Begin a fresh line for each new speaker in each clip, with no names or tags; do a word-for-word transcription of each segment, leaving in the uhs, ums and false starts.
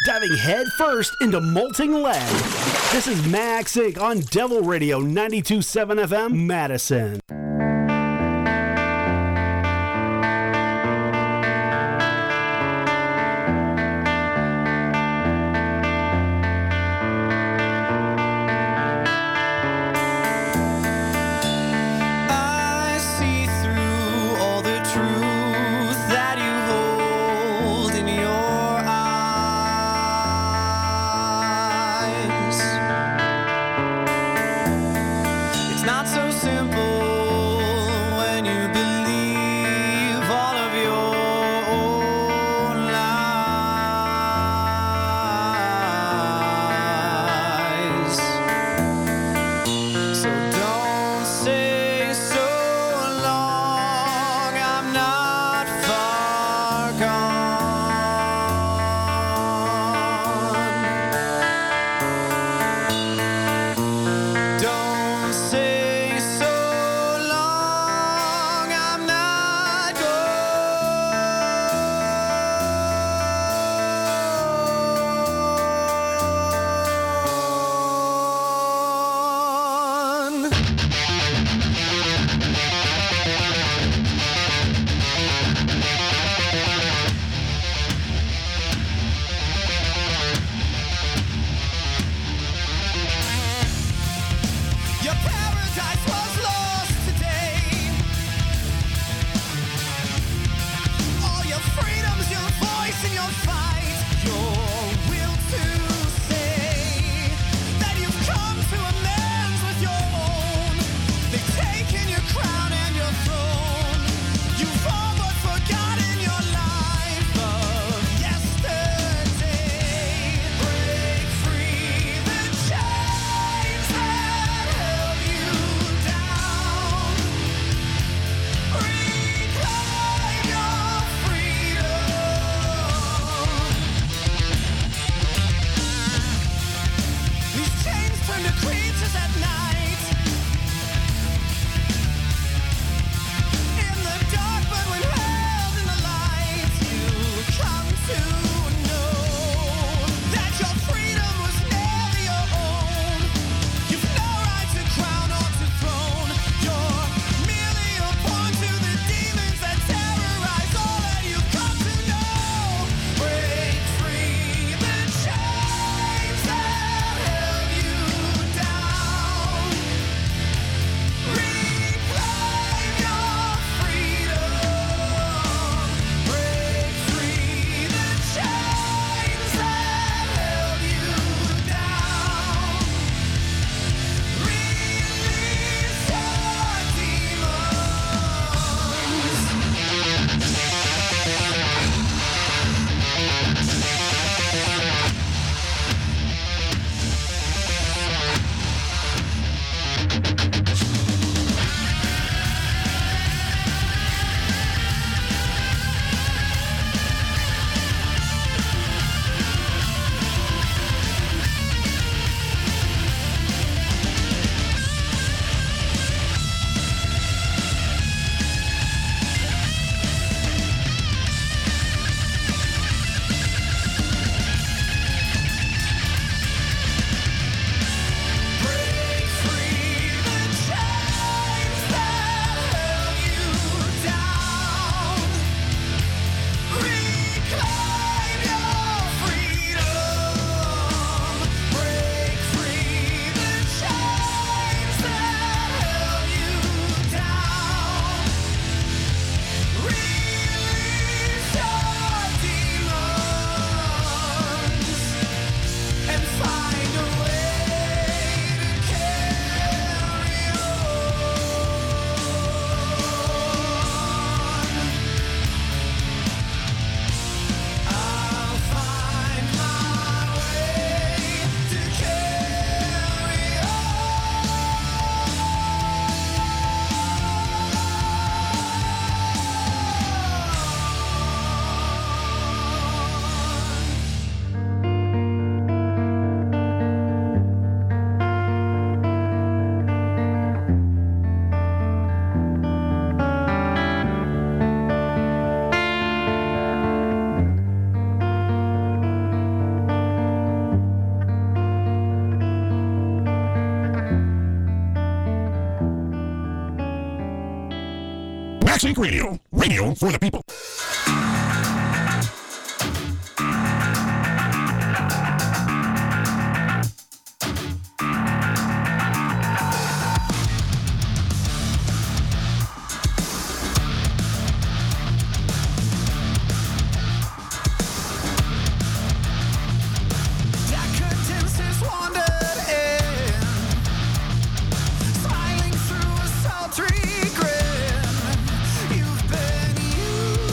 diving head first into molten lead. This is Max Inc on Devil Radio ninety-two point seven F M, Madison.
Sync Radio. Radio for the people.
Smiling through a sultry grin. You've been used.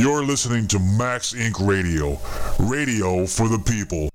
You're listening to Max Incorporated. Radio. Radio for the people.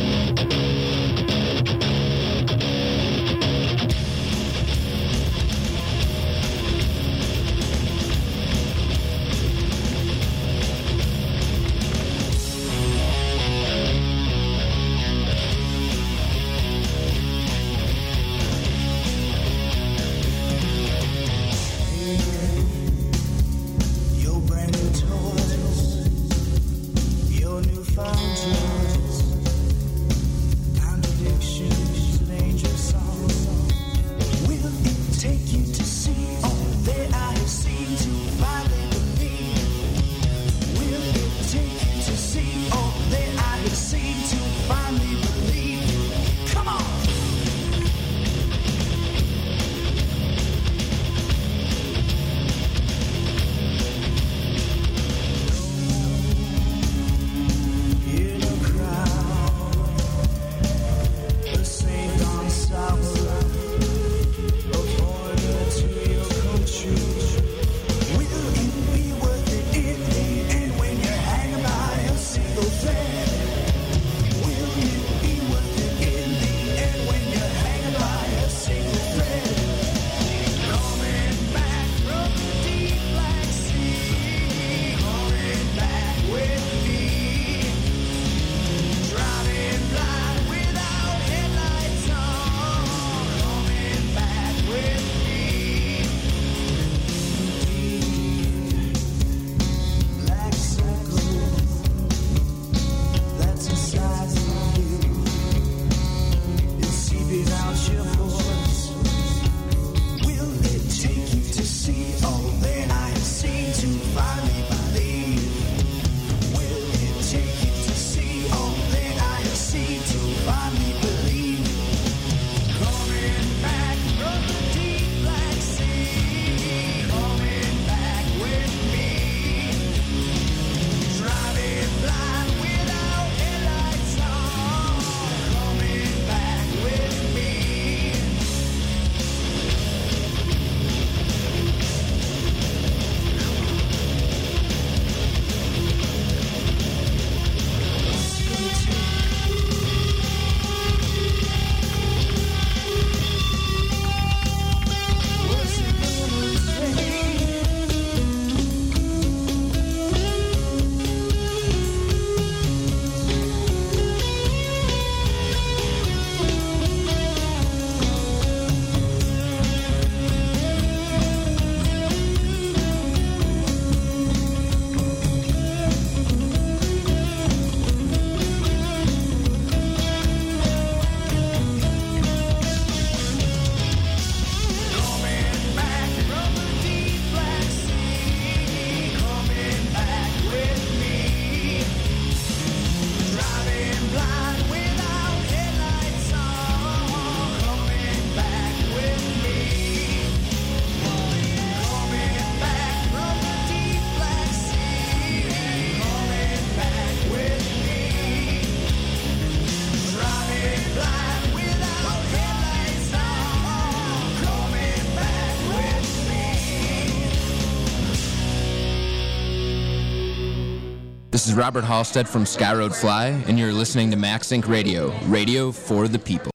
This is Robert Halstead from Skyroad Fly, and you're listening to Max Inc Radio, radio for the people.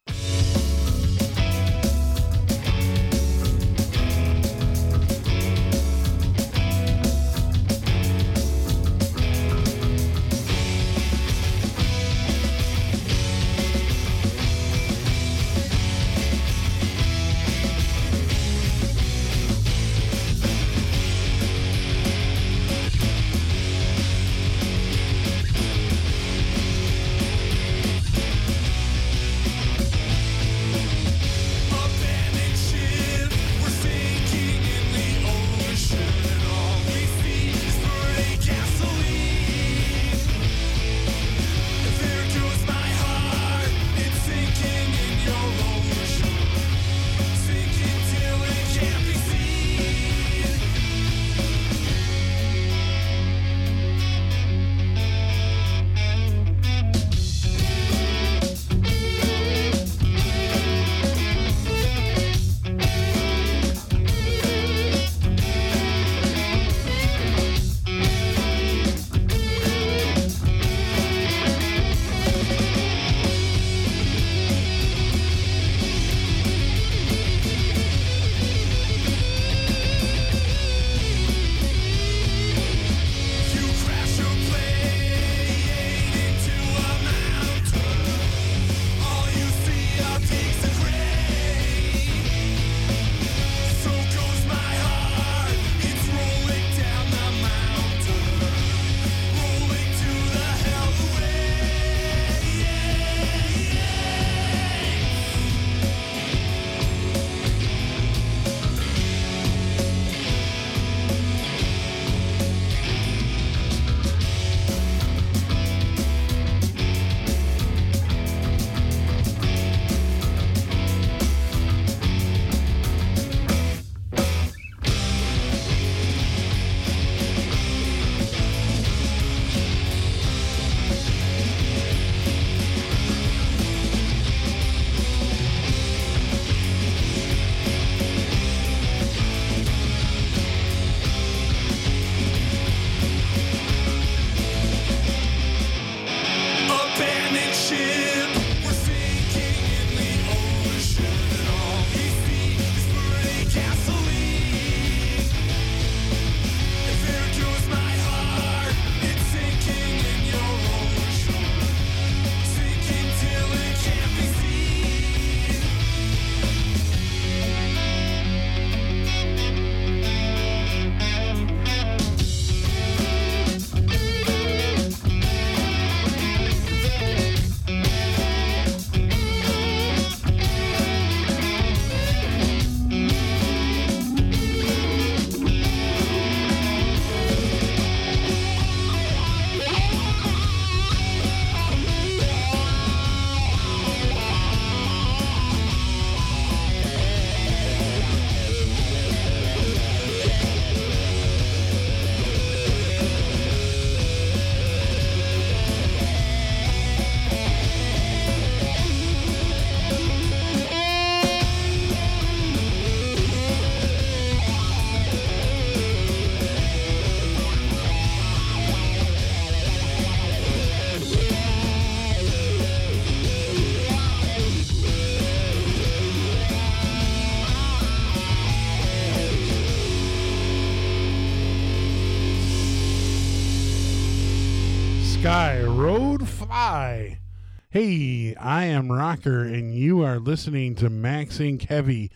Sky Road Fly. Hey, I am Rocker, and you are listening to Max Inc Heavy.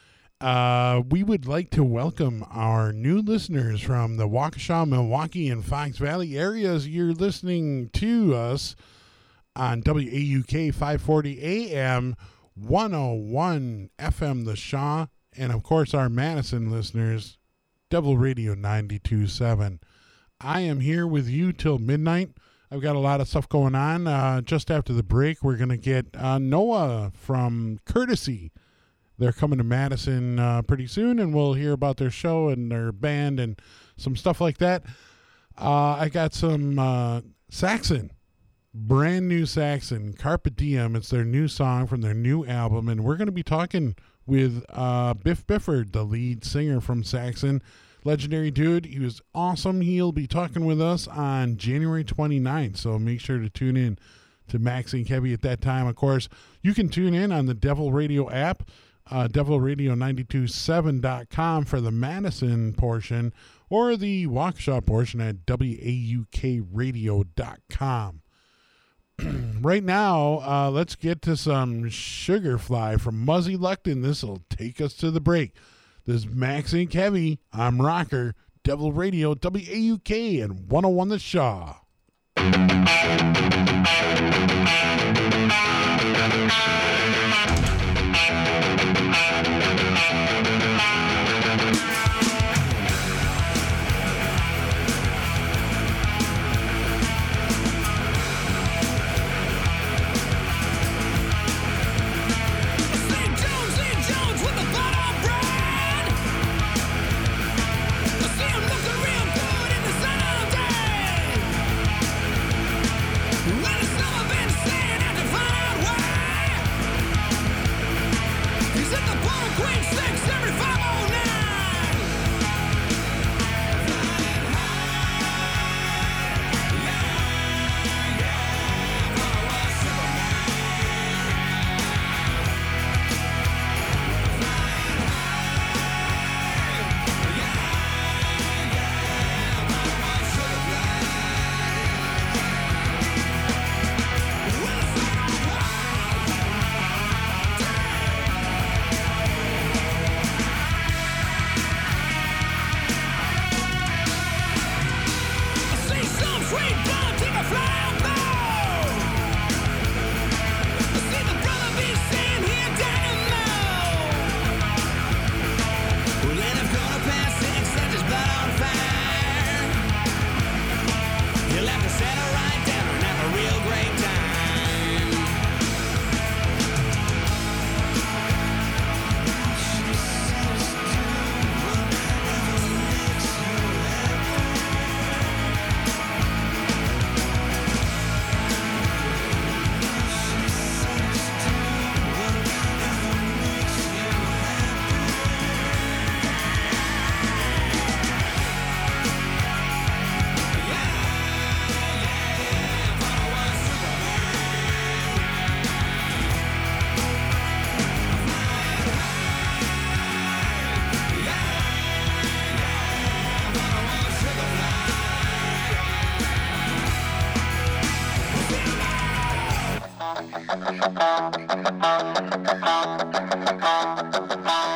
Uh, we would like to welcome our new listeners from the Waukesha, Milwaukee, and Fox Valley areas. You're listening to us on W A U K five forty A M, one oh one F M The Shaw, and of course our Madison listeners, Devil Radio ninety-two point seven. I am here with you till midnight. I've got a lot of stuff going on. Uh, just after the break, we're going to get uh, Noah from Courtesy. They're coming to Madison uh, pretty soon, and we'll hear about their show and their band and some stuff like that. Uh, I got some uh, Saxon, brand new Saxon, Carpe Diem. It's their new song from their new album, and we're going to be talking with uh, Biff Bifford, the lead singer from Saxon. Legendary dude. He was awesome. He'll be talking with us on January twenty-ninth, so make sure to tune in to Max Inc Heavy at that time. Of course, you can tune in on the Devil Radio app, uh, devil radio nine two seven dot com for the Madison portion, or the Waukesha portion at W A U K radio dot com. Right now, uh, let's get to some Sugarfly from Muzzy Luckton. This will take us to the break. This is Max Inc Heavy. I'm Rocker, Devil Radio, W A U K, and one oh one The Shaw.
Thank you.